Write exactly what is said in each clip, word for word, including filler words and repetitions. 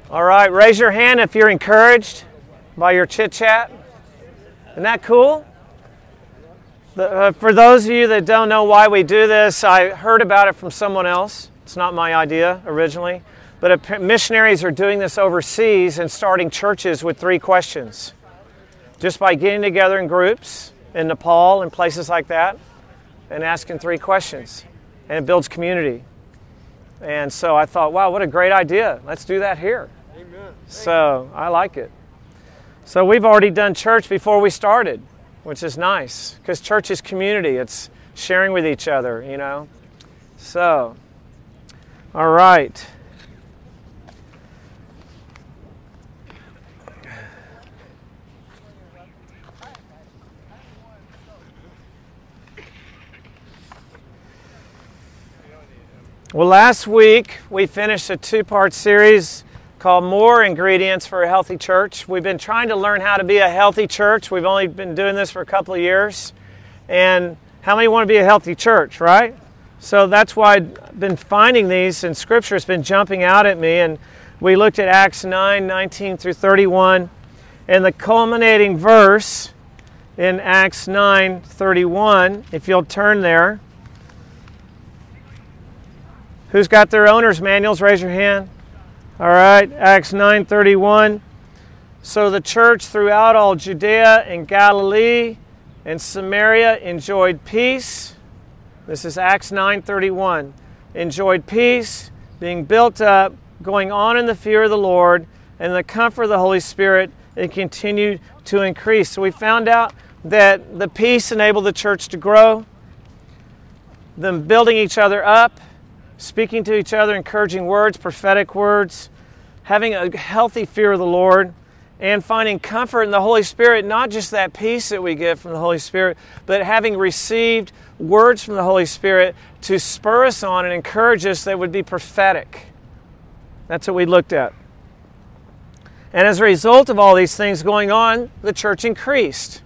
All right, raise your hand if you're encouraged by your chit-chat. Isn't that cool? The, uh, for those of you that don't know why we do this, I heard about it from someone else. It's not my idea originally. But uh, missionaries are doing this overseas and starting churches with three questions. Just by getting together in groups in Nepal and places like that and asking three questions. And it builds community. And so I thought, wow, what a great idea. Let's do that here. Amen. So I like it. So we've already done church before we started, which is nice because church is community. It's sharing with each other, you know. So, all right. Well, last week we finished a two-part series called More Ingredients for a Healthy Church. We've been trying to learn how to be a healthy church. We've only been doing this for a couple of years. And how many want to be a healthy church, right? So that's why I've been finding these in Scripture. It's been jumping out at me. And we looked at Acts nine, nineteen through thirty-one. And the culminating verse in Acts nine, thirty-one, if you'll turn there. Who's got their owner's manuals? Raise your hand. All right, Acts nine thirty-one. So the church throughout all Judea and Galilee and Samaria enjoyed peace. This is Acts nine thirty-one. Enjoyed peace, being built up, going on in the fear of the Lord, and the comfort of the Holy Spirit, and continued to increase. So we found out that the peace enabled the church to grow, them building each other up, speaking to each other, encouraging words, prophetic words, having a healthy fear of the Lord, and finding comfort in the Holy Spirit, not just that peace that we get from the Holy Spirit, but having received words from the Holy Spirit to spur us on and encourage us that would be prophetic. That's what we looked at. And as a result of all these things going on, the church increased.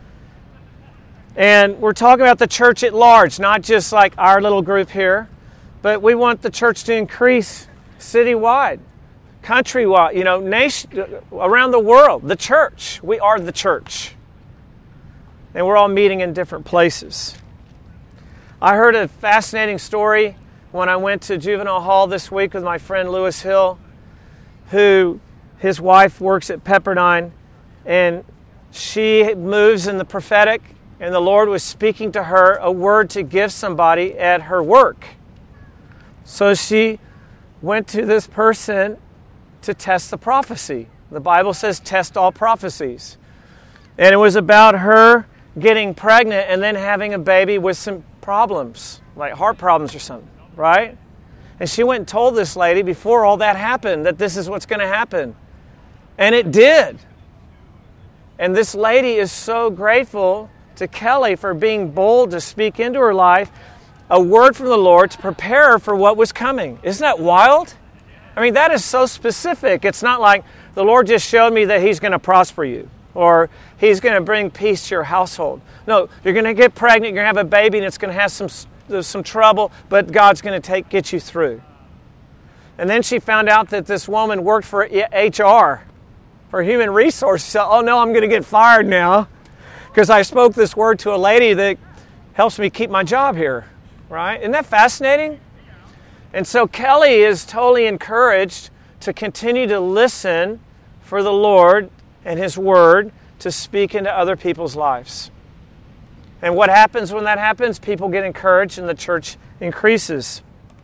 And we're talking about the church at large, not just like our little group here. But we want the church to increase citywide, countrywide, you know, nation, around the world. The church. We are the church. And we're all meeting in different places. I heard a fascinating story when I went to Juvenile Hall this week with my friend Lewis Hill, who his wife works at Pepperdine, and she moves in the prophetic, and the Lord was speaking to her a word to give somebody at her work. So she went to this person to test the prophecy. The Bible says test all prophecies. And it was about her getting pregnant and then having a baby with some problems, like heart problems or something, right? And she went and told this lady before all that happened that this is what's going to happen. And it did. And this lady is so grateful to Kelly for being bold to speak into her life a word from the Lord to prepare her for what was coming. Isn't that wild? I mean, that is so specific. It's not like the Lord just showed me that He's going to prosper you or He's going to bring peace to your household. No, you're going to get pregnant, you're going to have a baby, and it's going to have some some trouble, but God's going to take get you through. And then she found out that this woman worked for H R, for human resources. So, oh no, I'm going to get fired now because I spoke this word to a lady that helps me keep my job here. Right? Isn't that fascinating? And so Kelly is totally encouraged to continue to listen for the Lord and His Word to speak into other people's lives. And what happens when that happens? People get encouraged and the church increases.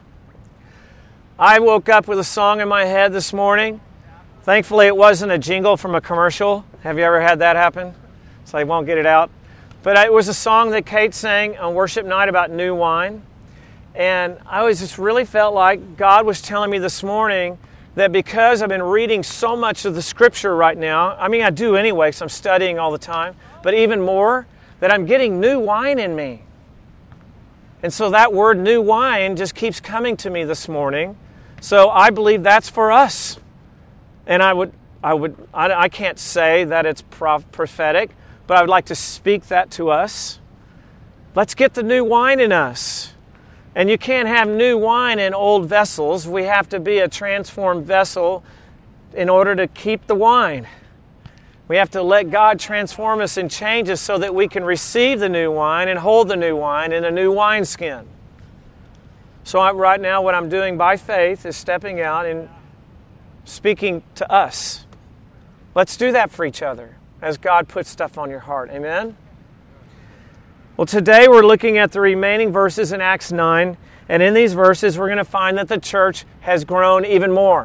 I woke up with a song in my head this morning. Thankfully, it wasn't a jingle from a commercial. Have you ever had that happen? So I won't get it out. But it was a song that Kate sang on worship night about new wine. And I always just really felt like God was telling me this morning that because I've been reading so much of the Scripture right now, I mean, I do anyway because I'm studying all the time, but even more, that I'm getting new wine in me. And so that word new wine just keeps coming to me this morning. So I believe that's for us. And I would, I would, I, I can't say that it's prof- prophetic, but I would like to speak that to us. Let's get the new wine in us. And you can't have new wine in old vessels. We have to be a transformed vessel in order to keep the wine. We have to let God transform us and change us so that we can receive the new wine and hold the new wine in a new wineskin. So I, right now what I'm doing by faith is stepping out and speaking to us. Let's do that for each other as God puts stuff on your heart. Amen? Well, today we're looking at the remaining verses in Acts nine, and in these verses we're going to find that the church has grown even more.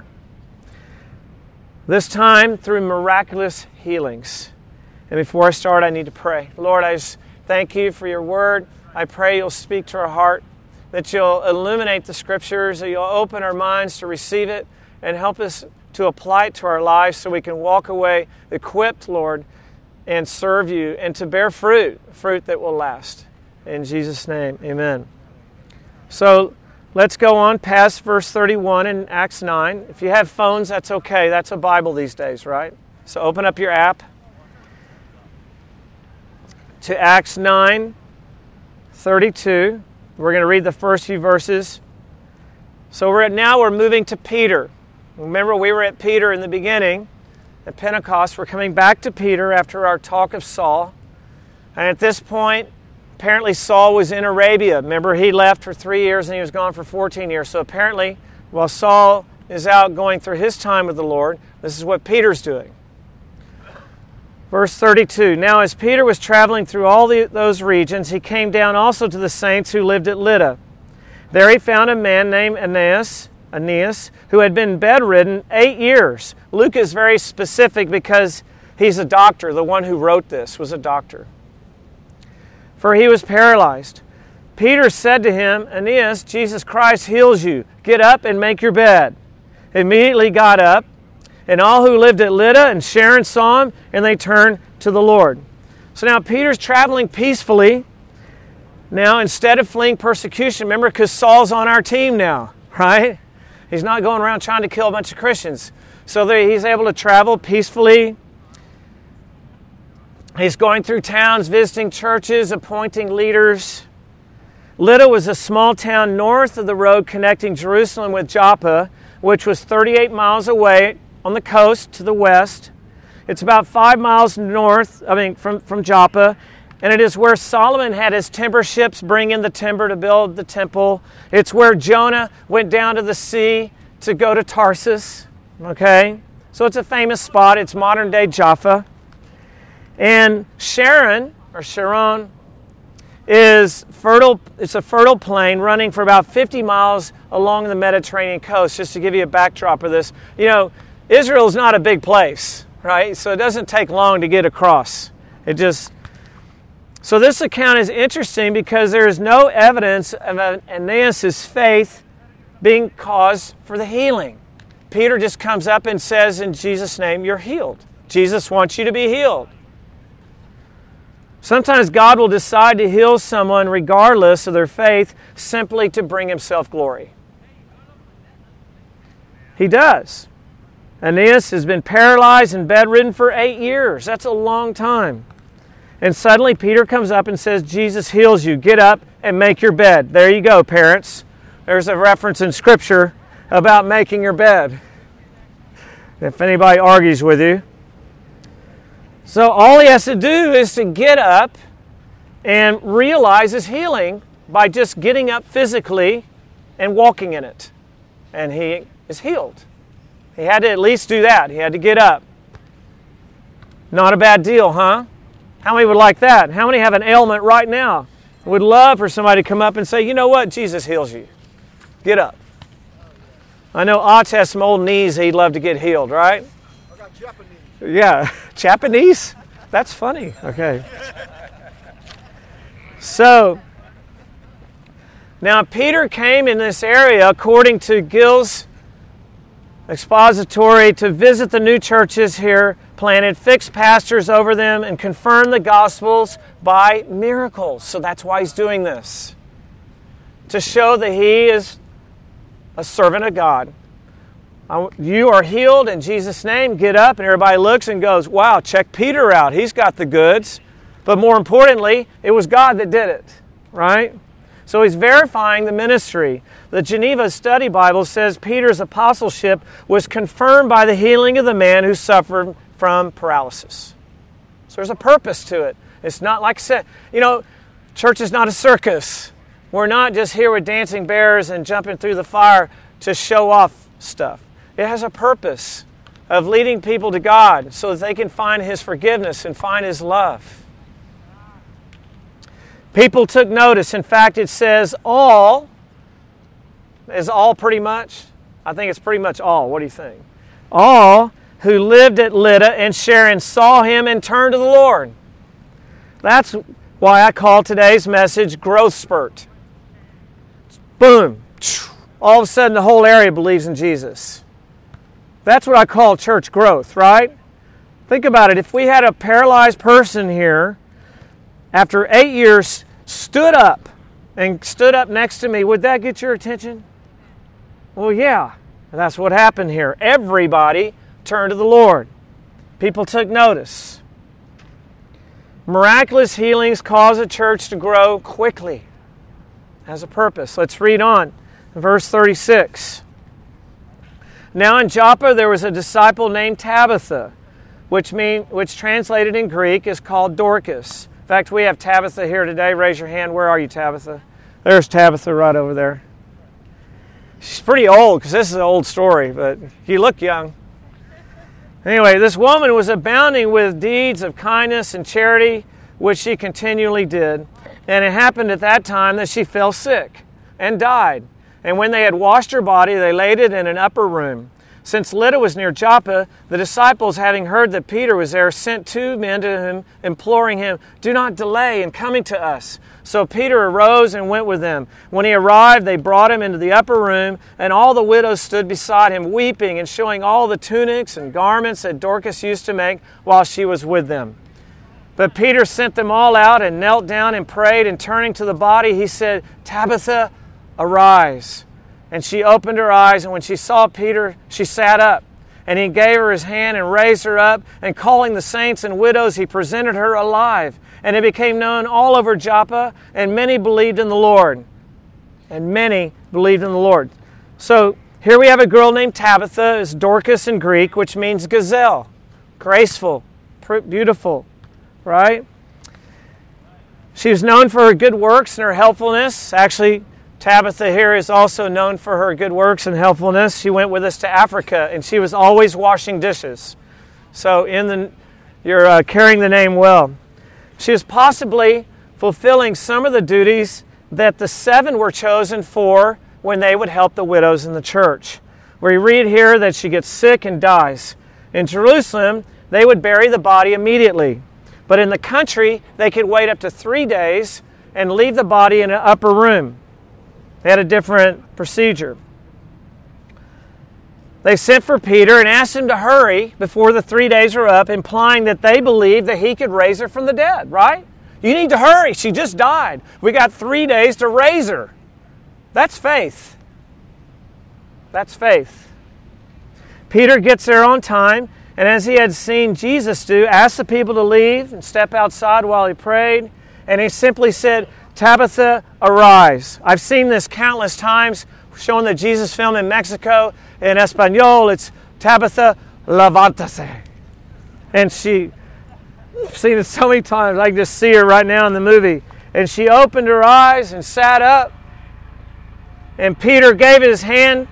This time through miraculous healings. And before I start, I need to pray. Lord, I just thank you for your word. I pray you'll speak to our heart, that you'll illuminate the scriptures, that you'll open our minds to receive it, and help us to apply it to our lives so we can walk away equipped, Lord, and serve you and to bear fruit, fruit that will last. In Jesus' name, amen. So let's go on past verse thirty-one in Acts nine. If you have phones, that's okay. That's a Bible these days, right? So open up your app to Acts nine thirty-two. We're going to read the first few verses. So we're at, now we're moving to Peter. Remember, we were at Peter in the beginning. At Pentecost, we're coming back to Peter after our talk of Saul. And at this point, apparently Saul was in Arabia. Remember, he left for three years and he was gone for fourteen years. So apparently, while Saul is out going through his time with the Lord, this is what Peter's doing. Verse thirty-two, now as Peter was traveling through all the, those regions, he came down also to the saints who lived at Lydda. There he found a man named Aeneas, Aeneas, who had been bedridden eight years. Luke is very specific because he's a doctor. The one who wrote this was a doctor. For he was paralyzed. Peter said to him, Aeneas, Jesus Christ heals you. Get up and make your bed. Immediately got up, and all who lived at Lydda and Sharon saw him, and they turned to the Lord. So now Peter's traveling peacefully. Now, instead of fleeing persecution, remember, because Saul's on our team now, right? He's not going around trying to kill a bunch of Christians. So there, he's able to travel peacefully. He's going through towns, visiting churches, appointing leaders. Lydda was a small town north of the road connecting Jerusalem with Joppa, which was thirty-eight miles away on the coast to the west. It's about five miles north, I mean, from, from Joppa. And it is where Solomon had his timber ships bring in the timber to build the temple. It's where Jonah went down to the sea to go to Tarsus. Okay? So it's a famous spot. It's modern-day Jaffa. And Sharon, or Sharon, is fertile. It's a fertile plain running for about fifty miles along the Mediterranean coast, just to give you a backdrop of this. You know, Israel is not a big place, right? So it doesn't take long to get across. It just... So this account is interesting because there is no evidence of Aeneas' faith being cause for the healing. Peter just comes up and says, in Jesus' name, you're healed. Jesus wants you to be healed. Sometimes God will decide to heal someone regardless of their faith simply to bring himself glory. He does. Aeneas has been paralyzed and bedridden for eight years. That's a long time. And suddenly Peter comes up and says, Jesus heals you. Get up and make your bed. There you go, parents. There's a reference in Scripture about making your bed, if anybody argues with you. So all he has to do is to get up and realize his healing by just getting up physically and walking in it. And he is healed. He had to at least do that. He had to get up. Not a bad deal, huh? How many would like that? How many have an ailment right now? Would love for somebody to come up and say, you know what? Jesus heals you. Get up. I know Otts has some old knees he'd love to get healed, right? I got Japanese. Yeah. Japanese? That's funny. Okay. So, now Peter came in this area, according to Gill's expository, to visit the new churches here, planted, fix pastors over them, and confirm the Gospels by miracles. So that's why he's doing this. To show that he is a servant of God. You are healed in Jesus' name. Get up. And everybody looks and goes, wow, check Peter out. He's got the goods. But more importantly, it was God that did it. Right? So he's verifying the ministry. The Geneva Study Bible says Peter's apostleship was confirmed by the healing of the man who suffered from paralysis. So there's a purpose to it. It's not like, you know, church is not a circus. We're not just here with dancing bears and jumping through the fire to show off stuff. It has a purpose of leading people to God so that they can find His forgiveness and find His love. People took notice. In fact, it says all. Is all pretty much? I think it's pretty much all. What do you think? All who lived at Lydda and Sharon saw him and turned to the Lord. That's why I call today's message Growth Spurt. Boom. All of a sudden the whole area believes in Jesus. That's what I call church growth, right? Think about it. If we had a paralyzed person here, after eight years, stood up and stood up next to me, would that get your attention? Well, yeah. That's what happened here. Everybody turned to the Lord. People took notice. Miraculous healings cause a church to grow quickly. Has a purpose. Let's read on. Verse thirty-six. Now in Joppa there was a disciple named Tabitha, which mean which translated in Greek is called Dorcas. In fact, we have Tabitha here today. Raise your hand. Where are you, Tabitha? There's Tabitha right over there. She's pretty old because this is an old story, but you look young. Anyway, this woman was abounding with deeds of kindness and charity, which she continually did. And it happened at that time that she fell sick and died. And when they had washed her body, they laid it in an upper room. Since Lydda was near Joppa, the disciples, having heard that Peter was there, sent two men to him, imploring him, "Do not delay in coming to us." So Peter arose and went with them. When he arrived, they brought him into the upper room, and all the widows stood beside him, weeping and showing all the tunics and garments that Dorcas used to make while she was with them. But Peter sent them all out and knelt down and prayed, and turning to the body, he said, "Tabitha, arise." And she opened her eyes, and when she saw Peter, she sat up. And he gave her his hand and raised her up, and calling the saints and widows, he presented her alive. And it became known all over Joppa, and many believed in the Lord. And many believed in the Lord. So here we have a girl named Tabitha, is Dorcas in Greek, which means gazelle, graceful, beautiful, right? She was known for her good works and her helpfulness. Actually, Tabitha here is also known for her good works and helpfulness. She went with us to Africa, and she was always washing dishes. So in the, you're uh, carrying the name well. She was possibly fulfilling some of the duties that the seven were chosen for when they would help the widows in the church. We read here that she gets sick and dies. In Jerusalem, they would bury the body immediately. But in the country, they could wait up to three days and leave the body in an upper room. They had a different procedure. They sent for Peter and asked him to hurry before the three days were up, implying that they believed that he could raise her from the dead, right? You need to hurry. She just died. We got three days to raise her. That's faith. That's faith. Peter gets there on time, and as he had seen Jesus do, asked the people to leave and step outside while he prayed, and he simply said, "Tabitha, arise." I've seen this countless times, showing the Jesus film in Mexico. In Espanol, it's Tabitha, levántase. And she, I've seen it so many times, I can just see her right now in the movie. And she opened her eyes and sat up. And Peter gave his hand